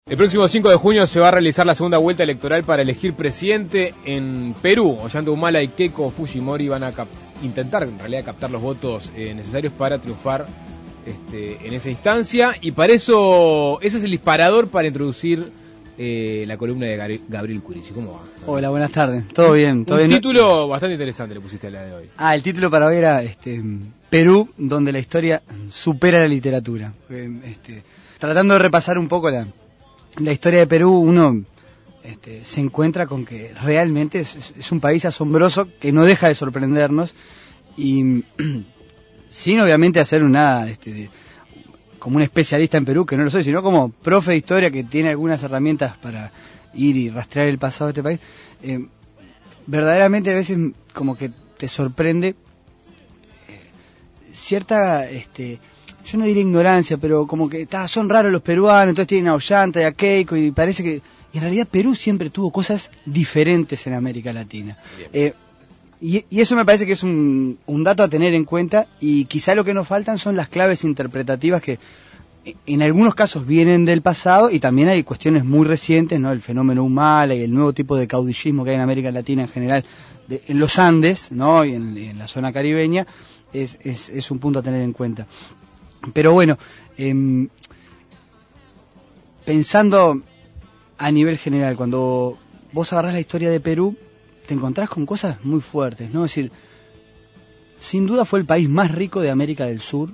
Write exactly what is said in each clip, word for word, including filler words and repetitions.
El próximo cinco de junio se va a realizar la segunda vuelta electoral para elegir presidente en Perú. Ollanta Humala y Keiko Fujimori van a cap- intentar en realidad captar los votos eh, necesarios para triunfar este, en esa instancia. Y para eso, eso es el disparador para introducir eh, la columna de Gabri- Gabriel Curici. ¿Cómo va? Hola, buenas tardes. ¿Todo bien? ¿Todo Un bien? título bastante interesante le pusiste a la de hoy. Ah, el título para hoy era este, Perú, donde la historia supera la literatura. Este, tratando de repasar un poco la... La historia de Perú, uno este, se encuentra con que realmente es, es, es un país asombroso que no deja de sorprendernos y sin obviamente hacer una este, de, como un especialista en Perú, que no lo soy, sino como profe de historia que tiene algunas herramientas para ir y rastrear el pasado de este país. Eh, verdaderamente a veces como que te sorprende eh, cierta... este yo no diría ignorancia, pero como que ta, son raros los peruanos, entonces tienen a Ollanta y a Keiko, y parece que y en realidad Perú siempre tuvo cosas diferentes en América Latina. Eh, y, y eso me parece que es un, un dato a tener en cuenta, y quizá lo que nos faltan son las claves interpretativas que en algunos casos vienen del pasado, y también hay cuestiones muy recientes, ¿no? El fenómeno Humala y el nuevo tipo de caudillismo que hay en América Latina en general, de, en los Andes, ¿no? Y en, en la zona caribeña, es, es, es un punto a tener en cuenta. Pero bueno, eh, pensando a nivel general, cuando vos agarrás la historia de Perú, te encontrás con cosas muy fuertes, ¿no? Es decir, sin duda fue el país más rico de América del Sur,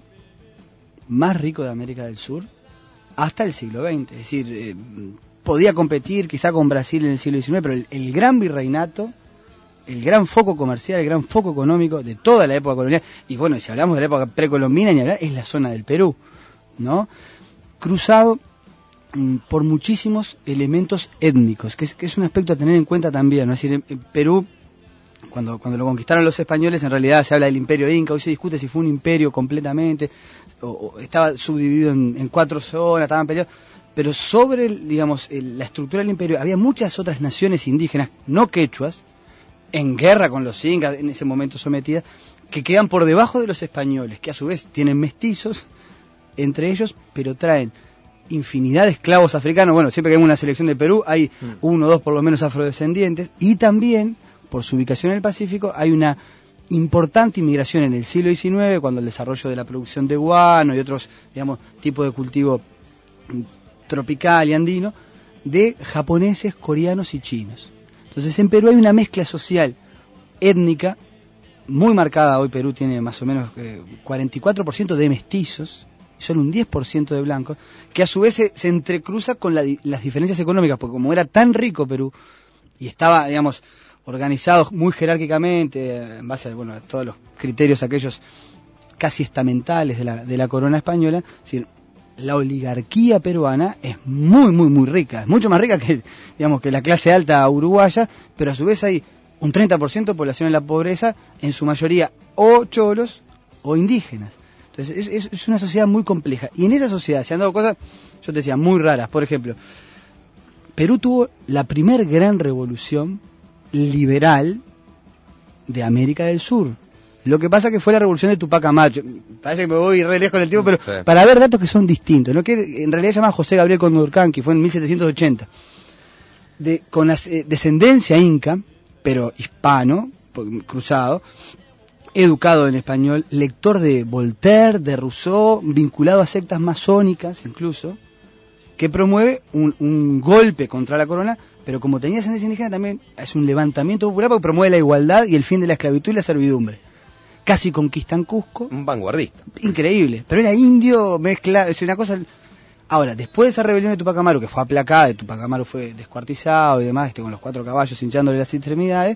más rico de América del Sur, hasta el siglo veinte. Es decir, eh, podía competir quizá con Brasil en el siglo diecinueve, pero el, el gran virreinato, el gran foco comercial, el gran foco económico de toda la época colonial, y bueno, si hablamos de la época precolombina, ni hablar, es la zona del Perú, ¿no? Cruzado mm, por muchísimos elementos étnicos, que es, que es un aspecto a tener en cuenta también, ¿no? Es decir, en, en Perú, cuando, cuando lo conquistaron los españoles, en realidad se habla del imperio inca, hoy se discute si fue un imperio completamente, o, o estaba subdividido en, en cuatro zonas, estaban peleados, pero sobre, el, digamos, el, la estructura del imperio había muchas otras naciones indígenas, no quechuas, en guerra con los incas, en ese momento sometidas, que quedan por debajo de los españoles, que a su vez tienen mestizos entre ellos, pero traen infinidad de esclavos africanos. Bueno, siempre que hay una selección de Perú, hay mm. uno o dos por lo menos afrodescendientes, y también, por su ubicación en el Pacífico, hay una importante inmigración en el siglo diecinueve, cuando el desarrollo de la producción de guano y otros, digamos, tipos de cultivo tropical y andino, de japoneses, coreanos y chinos. Entonces en Perú hay una mezcla social, étnica, muy marcada. Hoy Perú tiene más o menos eh, cuarenta y cuatro por ciento de mestizos, y solo un diez por ciento de blancos, que a su vez se, se entrecruza con la, las diferencias económicas, porque como era tan rico Perú, y estaba, digamos, organizado muy jerárquicamente, en base a, bueno, a todos los criterios aquellos casi estamentales de la, de la corona española, es decir, la oligarquía peruana es muy, muy, muy rica, es mucho más rica que, digamos, que la clase alta uruguaya, pero a su vez hay un treinta por ciento de población en la pobreza, en su mayoría o cholos o indígenas. Entonces es, es, es una sociedad muy compleja, y en esa sociedad se han dado cosas, yo te decía, muy raras. Por ejemplo, Perú tuvo la primer gran revolución liberal de América del Sur. Lo que pasa que fue la revolución de Tupac Amaru. Parece que me voy re lejos con el tiempo, pero sí, para ver datos que son distintos, ¿no? Que en realidad se llama José Gabriel Condorcanqui, fue en mil setecientos ochenta. De, con la, eh, descendencia inca, pero hispano, cruzado, educado en español, lector de Voltaire, de Rousseau, vinculado a sectas masónicas incluso, que promueve un, un golpe contra la corona, pero como tenía descendencia indígena también es un levantamiento popular porque promueve la igualdad y el fin de la esclavitud y la servidumbre. Casi conquistan Cusco. Un vanguardista. Increíble. Pero era indio, mezcla, es una cosa... Ahora, después de esa rebelión de Tupac Amaru, que fue aplacada, de Tupac Amaru fue descuartizado y demás, este, con los cuatro caballos hinchándole las extremidades,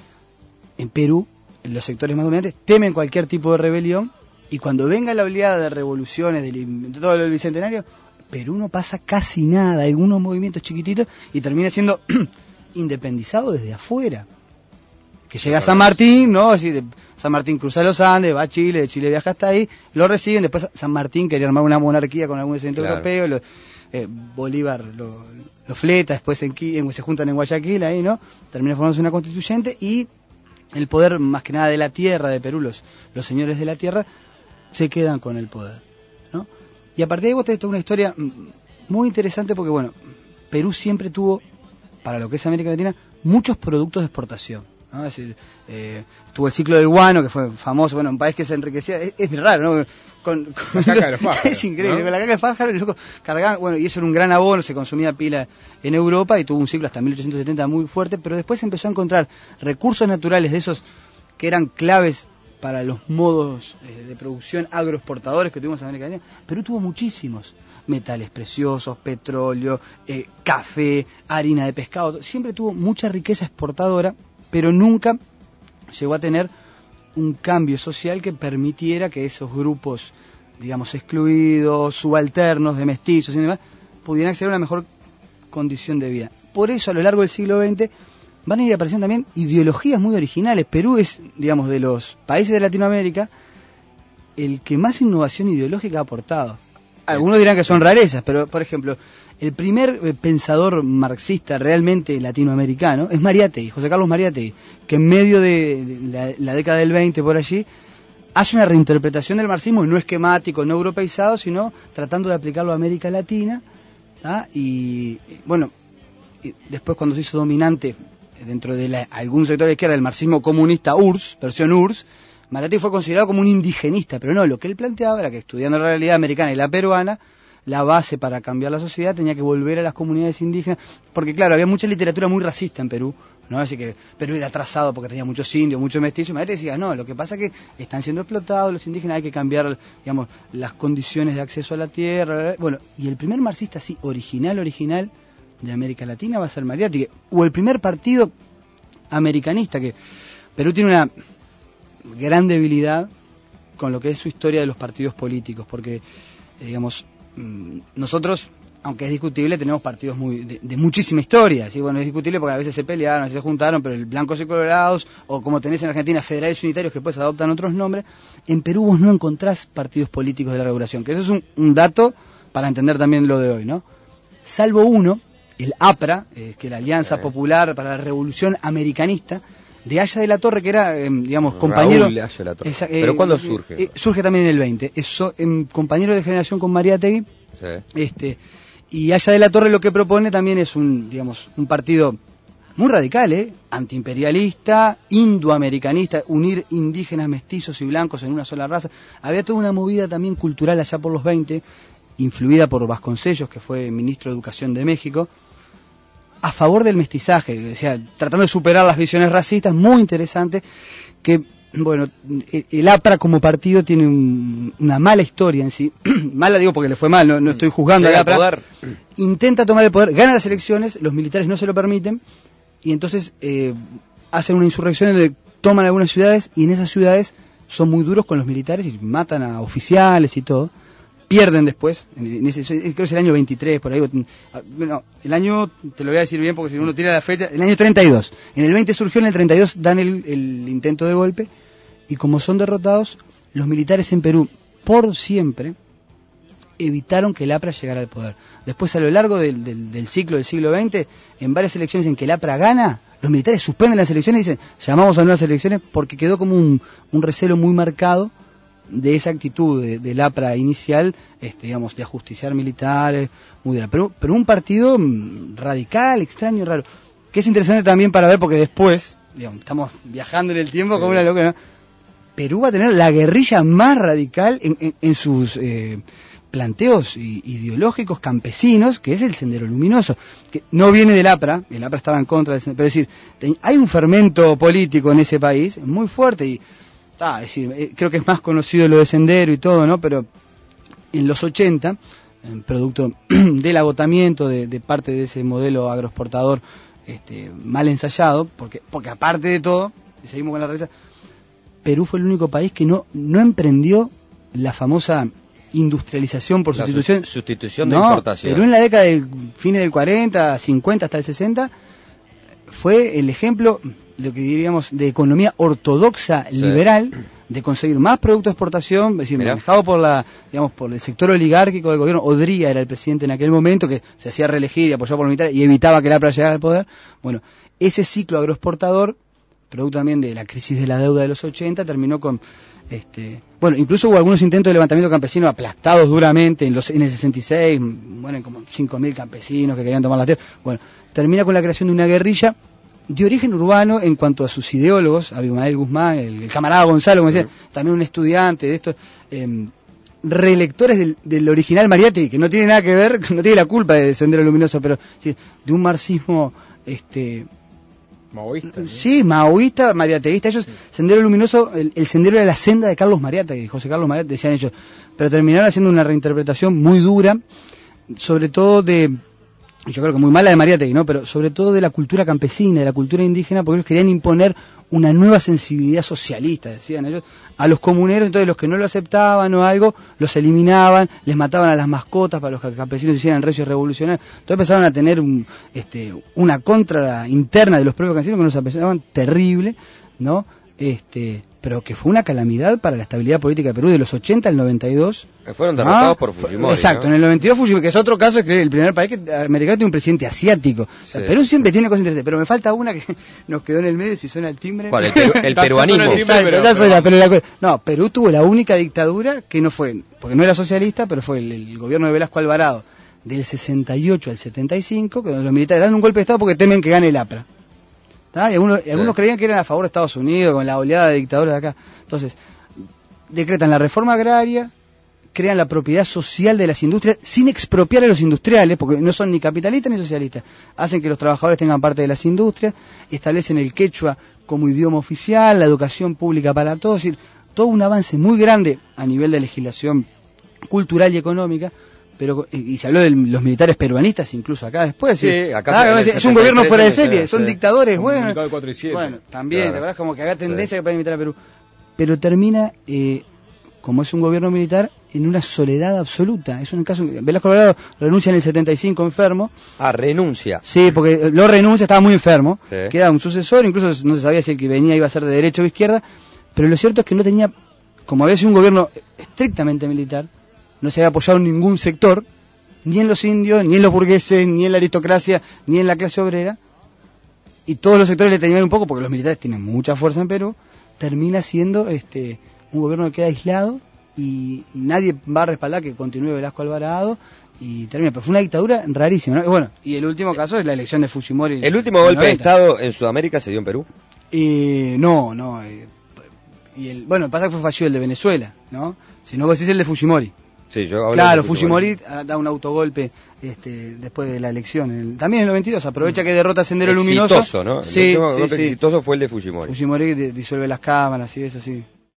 en Perú, los sectores más dominantes temen cualquier tipo de rebelión, y cuando venga la oleada de revoluciones, de, de todo el bicentenario, Perú no pasa casi nada, hay unos movimientos chiquititos, y termina siendo independizado desde afuera. Que llega a San Martín, ¿no? Así de San Martín cruza los Andes, va a Chile, de Chile viaja hasta ahí, lo reciben, después San Martín quería armar una monarquía con algún descendiente claro. europeo, lo, eh, Bolívar lo, lo fleta, después en, en, se juntan en Guayaquil, ahí, ¿no? Termina formándose una constituyente, y el poder, más que nada de la tierra de Perú, los, los señores de la tierra, se quedan con el poder, ¿no? Y a partir de ahí vos tenés toda una historia muy interesante, porque, bueno, Perú siempre tuvo, para lo que es América Latina, muchos productos de exportación, ¿no? Es decir, eh, tuvo el ciclo del guano, que fue famoso, bueno, un país que se enriquecía, es, es raro, ¿no? Con, con la caca los, de los pájaros, es increíble, ¿no? Con la caca de pájaros, los locos cargaban, bueno, y eso era un gran abono, se consumía pila en Europa y tuvo un ciclo hasta mil ochocientos setenta muy fuerte, pero después empezó a encontrar recursos naturales de esos que eran claves para los modos eh, de producción agroexportadores que tuvimos en América Latina. Perú tuvo muchísimos metales preciosos, petróleo, eh, café, harina de pescado, siempre tuvo mucha riqueza exportadora, pero nunca llegó a tener un cambio social que permitiera que esos grupos, digamos, excluidos, subalternos, de mestizos y demás, pudieran acceder a una mejor condición de vida. Por eso, a lo largo del siglo veinte, van a ir apareciendo también ideologías muy originales. Perú es, digamos, de los países de Latinoamérica, el que más innovación ideológica ha aportado. Algunos dirán que son rarezas, pero, por ejemplo, el primer eh, pensador marxista realmente latinoamericano es Mariátegui, José Carlos Mariátegui, que en medio de, de la, la década del veinte, por allí, hace una reinterpretación del marxismo, no esquemático, no europeizado, sino tratando de aplicarlo a América Latina, ¿ah? Y, bueno, y después cuando se hizo dominante dentro de la, algún sector de izquierda del marxismo comunista U R S S, versión U R S S, Mariátegui fue considerado como un indigenista, pero no, lo que él planteaba era que estudiando la realidad americana y la peruana, la base para cambiar la sociedad tenía que volver a las comunidades indígenas, porque claro, había mucha literatura muy racista en Perú, ¿no? Así que Perú era atrasado porque tenía muchos indios, muchos mestizos, y Mariátegui decía, no, lo que pasa es que están siendo explotados los indígenas, hay que cambiar, digamos, las condiciones de acceso a la tierra, bueno, y el primer marxista así, original, original, de América Latina va a ser Mariátegui, o el primer partido americanista, que Perú tiene una gran debilidad con lo que es su historia de los partidos políticos, porque, eh, digamos, mmm, nosotros, aunque es discutible, tenemos partidos muy de, de muchísima historia, ¿sí? Bueno, es discutible porque a veces se pelearon, a veces se juntaron, pero el blancos y colorados, o como tenés en Argentina, federales y unitarios, que después adoptan otros nombres, en Perú vos no encontrás partidos políticos de larga duración, que eso es un, un dato para entender también lo de hoy, ¿no? Salvo uno, el APRA, eh, que es la Alianza sí. Popular para la Revolución Americanista, de Haya de la Torre, que era, eh, digamos, compañero... Raúl Haya de la Torre. Esa, eh, ¿Pero cuándo eh, surge? Eh, surge también en el veinte. Es so, eh, compañero de generación con Mariátegui. Sí. Este, y Haya de la Torre lo que propone también es un, digamos, un partido muy radical, ¿eh? Antiimperialista, indoamericanista, unir indígenas, mestizos y blancos en una sola raza. Había toda una movida también cultural allá por los veinte, influida por Vasconcellos, que fue ministro de Educación de México, a favor del mestizaje, o sea, tratando de superar las visiones racistas, muy interesante, que, bueno, el, el APRA como partido tiene un, una mala historia en sí, mala digo porque le fue mal, no, no estoy juzgando al APRA, poder. Intenta tomar el poder, gana las elecciones, los militares no se lo permiten, y entonces eh, hacen una insurrección donde toman algunas ciudades, y en esas ciudades son muy duros con los militares y matan a oficiales y todo. Pierden después, en ese, creo que es el año veintitrés, por ahí, bueno, el año, te lo voy a decir bien porque si uno tira la fecha, el año treinta y dos, en el veinte surgió, en el treinta y dos dan el, el intento de golpe, y como son derrotados, los militares en Perú, por siempre, evitaron que el APRA llegara al poder. Después, a lo largo del, del, del ciclo del siglo veinte, en varias elecciones en que el APRA gana, los militares suspenden las elecciones y dicen, llamamos a nuevas elecciones, porque quedó como un, un recelo muy marcado de esa actitud de, del APRA inicial, este, digamos, de ajusticiar militares, muy dura. Pero, pero un partido radical, extraño, raro, que es interesante también para ver, porque después, digamos, estamos viajando en el tiempo como una loca, ¿no? Perú va a tener la guerrilla más radical en, en, en sus eh, planteos ideológicos campesinos, que es el Sendero Luminoso, que no viene del APRA, el APRA estaba en contra del Sendero, pero es decir, hay un fermento político en ese país muy fuerte, y Ah, es decir, eh, creo que es más conocido lo de Sendero y todo, ¿no? Pero en los ochenta, en producto del agotamiento de, de parte de ese modelo agroexportador este, mal ensayado, porque porque aparte de todo, y seguimos con la risa, Perú fue el único país que no, no emprendió la famosa industrialización por la sustitución. sustitución de no, importación. Perú en la década del fines del cuarenta, cincuenta hasta el sesenta fue el ejemplo, lo que diríamos, de economía ortodoxa sí. liberal, de conseguir más producto de exportación, es decir, Mirá. manejado por la, digamos, por el sector oligárquico del gobierno. Odría era el presidente en aquel momento, que se hacía reelegir y apoyado por los militares y evitaba que el APRA llegara al poder. Bueno, ese ciclo agroexportador producto también de la crisis de la deuda de los ochenta, terminó con... Este, bueno, incluso hubo algunos intentos de levantamiento campesino aplastados duramente en, los, en el sesenta y seis, bueno, como cinco mil campesinos que querían tomar la tierra. Bueno, termina con la creación de una guerrilla de origen urbano en cuanto a sus ideólogos, Abimael Guzmán, el, el camarada Gonzalo, como decía, uh-huh. también un estudiante de estos, eh, relectores del, del original Mariátegui, que no tiene nada que ver, no tiene la culpa de Sendero Luminoso, pero sí, de un marxismo... este maoísta, ¿no? Sí, maoísta, mariateguista. Ellos, sí. Sendero Luminoso, el, el sendero era la senda de Carlos Mariátegui, José Carlos Mariátegui, decían ellos, pero terminaron haciendo una reinterpretación muy dura, sobre todo de, yo creo que muy mala de Mariátegui, ¿no? Pero sobre todo de la cultura campesina, de la cultura indígena, porque ellos querían imponer una nueva sensibilidad socialista, decían ellos, a los comuneros. Entonces los que no lo aceptaban o algo, los eliminaban, les mataban a las mascotas para los que los campesinos hicieran reyes revolucionarios. Entonces empezaron a tener un, este, una contra interna de los propios campesinos que nos empezaban terrible, ¿no? Este, pero que fue una calamidad para la estabilidad política de Perú de los ochenta al noventa y dos. Fueron derrotados ¿Ah? por Fujimori. Exacto, ¿no? en el noventa y dos Fujimori, que es otro caso, es que el primer país que, americano tiene un presidente asiático. O sea, sí. Perú siempre tiene cosas interesantes, pero me falta una que nos quedó en el medio, si suena el timbre. ¿Cuál? El, peru, el peruanismo. El timbre, pero, pero, pero, pero la, no, Perú tuvo la única dictadura que no fue, porque no era socialista, pero fue el, el gobierno de Velasco Alvarado del sesenta y ocho al setenta y cinco, que los militares dan un golpe de Estado porque temen que gane el APRA. Y algunos, sí. algunos creían que eran a favor de Estados Unidos, con la oleada de dictadura de acá. Entonces, decretan la reforma agraria, crean la propiedad social de las industrias, sin expropiar a los industriales, porque no son ni capitalistas ni socialistas. Hacen que los trabajadores tengan parte de las industrias, establecen el quechua como idioma oficial, la educación pública para todos, es decir, todo un avance muy grande a nivel de legislación cultural y económica. Pero, y se habló de los militares peruanistas incluso acá después. Sí, ¿sí? acá ah, es un gobierno fuera de serie, son sí. dictadores, bueno. Bueno, también, claro. la verdad es como que había tendencia sí. para imitar a Perú. Pero termina, eh, como es un gobierno militar, en una soledad absoluta. Es un caso, Velasco Alvarado renuncia en el setenta y cinco enfermo. Ah, renuncia. Sí, porque lo renuncia, estaba muy enfermo. Sí. Queda un sucesor, incluso no se sabía si el que venía iba a ser de derecha o izquierda. Pero lo cierto es que no tenía, como había sido un gobierno estrictamente militar, no se había apoyado en ningún sector, ni en los indios, ni en los burgueses, ni en la aristocracia, ni en la clase obrera, y todos los sectores le tenían un poco, porque los militares tienen mucha fuerza en Perú, termina siendo este un gobierno que queda aislado, y nadie va a respaldar que continúe Velasco Alvarado, y termina. Pero fue una dictadura rarísima, ¿no? Y bueno, y el último caso es la elección de Fujimori. ¿El último golpe noventa. De Estado en Sudamérica se dio en Perú? Eh, no, no. Eh, y el, bueno, pasa que fue fallido el de Venezuela, ¿no? Si no, vos decís el de Fujimori. Sí, yo claro, Fujimori. Fujimori da un autogolpe este, después de la elección. El, también en el noventa y dos, aprovecha que derrota Sendero exitoso, Luminoso. ¿no? Sí, el último sí, golpe sí. exitoso fue el de Fujimori. Fujimori disuelve las cámaras y eso, sí.